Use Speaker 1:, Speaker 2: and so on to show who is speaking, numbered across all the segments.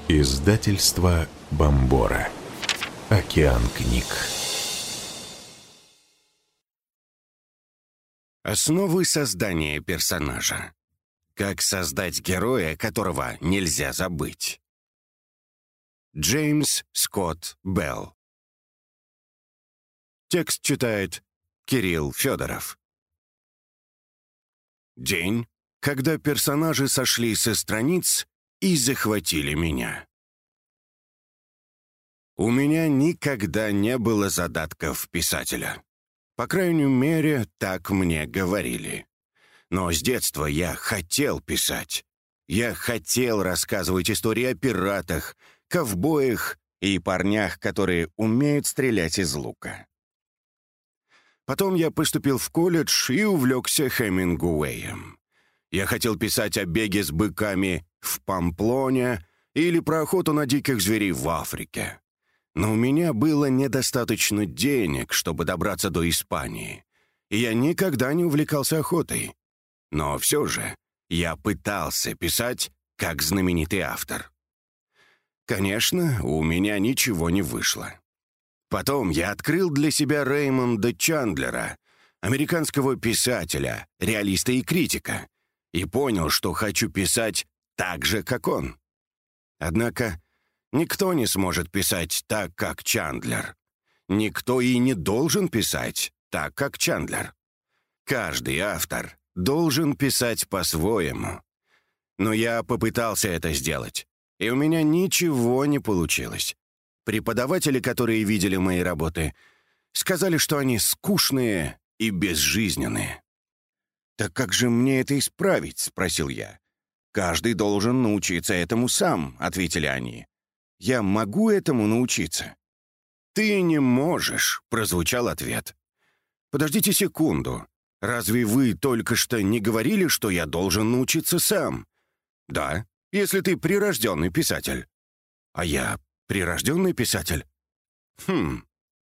Speaker 1: Издательство Бомбора. Океан книг.
Speaker 2: Основы создания персонажа. Как создать героя, которого нельзя забыть. Джеймс Скотт Белл. Текст читает Кирилл Федоров. День, когда персонажи сошли со страниц и захватили меня. У меня никогда не было задатков писателя. По крайней мере, так мне говорили. Но с детства я хотел писать. Я хотел рассказывать истории о пиратах, ковбоях и парнях, которые умеют стрелять из лука. Потом я поступил в колледж и увлекся Хемингуэем. Я хотел писать о беге с быками в Памплоне или про охоту на диких зверей в Африке. Но у меня было недостаточно денег, чтобы добраться до Испании, и я никогда не увлекался охотой. Но все же я пытался писать как знаменитый автор. Конечно, у меня ничего не вышло. Потом я открыл для себя Реймонда Чандлера, американского писателя, реалиста и критика, и понял, что хочу писать так же, как он. Однако никто не сможет писать так, как Чандлер. Никто и не должен писать так, как Чандлер. Каждый автор должен писать по-своему. Но я попытался это сделать, и у меня ничего не получилось. Преподаватели, которые видели мои работы, сказали, что они скучные и безжизненные. «Так как же мне это исправить?» — спросил я. «Каждый должен научиться этому сам», — ответили они. «Я могу этому научиться?» «Ты не можешь», — прозвучал ответ. «Подождите секунду. Разве вы только что не говорили, что я должен научиться сам?» «Да, если ты прирожденный писатель». «А я прирожденный писатель?» «Хм.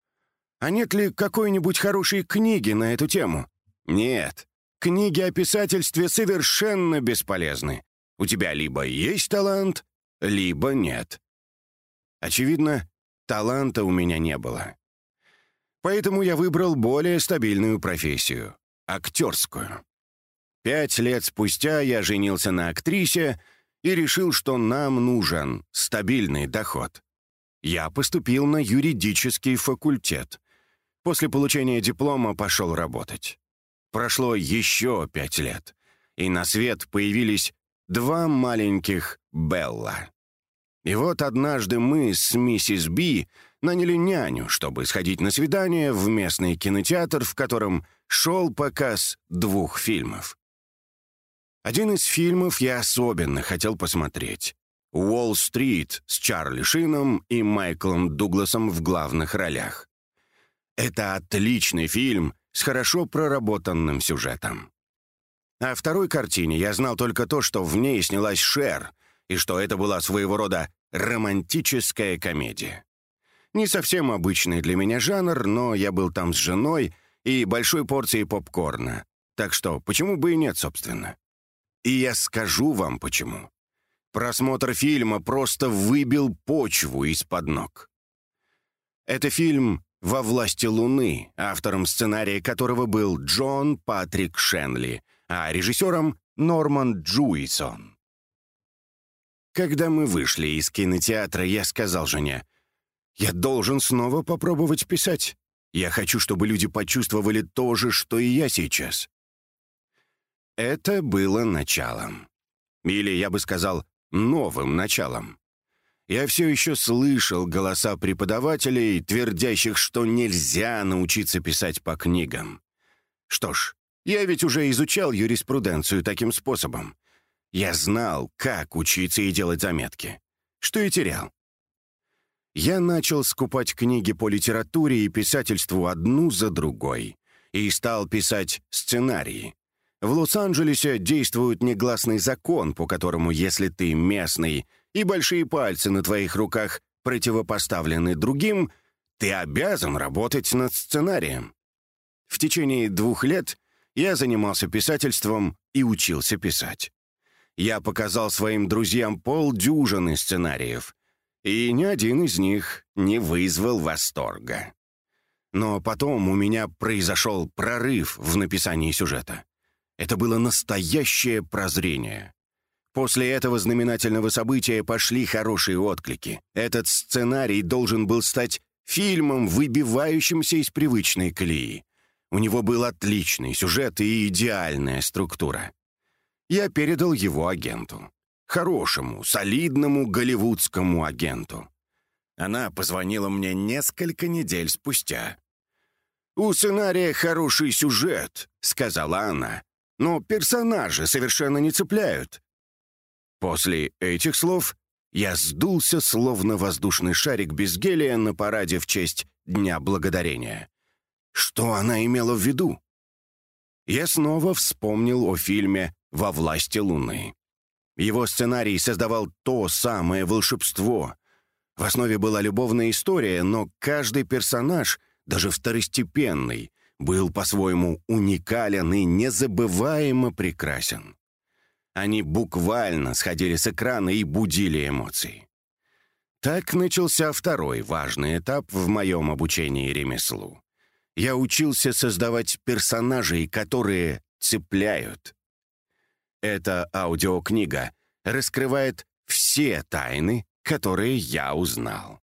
Speaker 2: А нет ли какой-нибудь хорошей книги на эту тему?» «Нет. Книги о писательстве совершенно бесполезны. У тебя либо есть талант, либо нет». Очевидно, таланта у меня не было. Поэтому я выбрал более стабильную профессию — актерскую. 5 лет спустя я женился на актрисе и решил, что нам нужен стабильный доход. Я поступил на юридический факультет. После получения диплома пошел работать. Прошло еще 5 лет, и на свет появились 2 маленьких Белла. И вот однажды мы с миссис Би наняли няню, чтобы сходить на свидание в местный кинотеатр, в котором шел показ 2 фильмов. Один из фильмов я особенно хотел посмотреть. «Уолл-стрит» с Чарли Шином и Майклом Дугласом в главных ролях. Это отличный фильм с хорошо проработанным сюжетом. О второй картине я знал только то, что в ней снялась Шер, и что это была своего рода романтическая комедия. Не совсем обычный для меня жанр, но я был там с женой и большой порцией попкорна. Так что почему бы и нет, собственно. И я скажу вам почему. Просмотр фильма просто выбил почву из-под ног. Это фильм «Во власти Луны», автором сценария которого был Джон Патрик Шенли, а режиссером Норман Джуисон. Когда мы вышли из кинотеатра, я сказал жене: «Я должен снова попробовать писать. Я хочу, чтобы люди почувствовали то же, что и я сейчас». Это было началом. Или, я бы сказал, новым началом. Я все еще слышал голоса преподавателей, твердящих, что нельзя научиться писать по книгам. Что ж, я ведь уже изучал юриспруденцию таким способом. Я знал, как учиться и делать заметки. Что и терял. Я начал скупать книги по литературе и писательству одну за другой и стал писать сценарии. В Лос-Анджелесе действует негласный закон, по которому, если ты местный и большие пальцы на твоих руках противопоставлены другим, ты обязан работать над сценарием. В течение 2 лет я занимался писательством и учился писать. Я показал своим друзьям полдюжины сценариев, и ни один из них не вызвал восторга. Но потом у меня произошел прорыв в написании сюжета. Это было настоящее прозрение. После этого знаменательного события пошли хорошие отклики. Этот сценарий должен был стать фильмом, выбивающимся из привычной колеи. У него был отличный сюжет и идеальная структура. Я передал его агенту. Хорошему, солидному голливудскому агенту. Она позвонила мне несколько недель спустя. «У сценария хороший сюжет», — сказала она, «но персонажи совершенно не цепляют». После этих слов я сдулся, словно воздушный шарик без гелия на параде в честь Дня Благодарения. Что она имела в виду? Я снова вспомнил о фильме «Во власти Луны». Его сценарий создавал то самое волшебство. В основе была любовная история, но каждый персонаж, даже второстепенный, был по-своему уникален и незабываемо прекрасен. Они буквально сходили с экрана и будили эмоции. Так начался второй важный этап в моем обучении ремеслу. Я учился создавать персонажей, которые цепляют. Эта аудиокнига раскрывает все тайны, которые я узнал.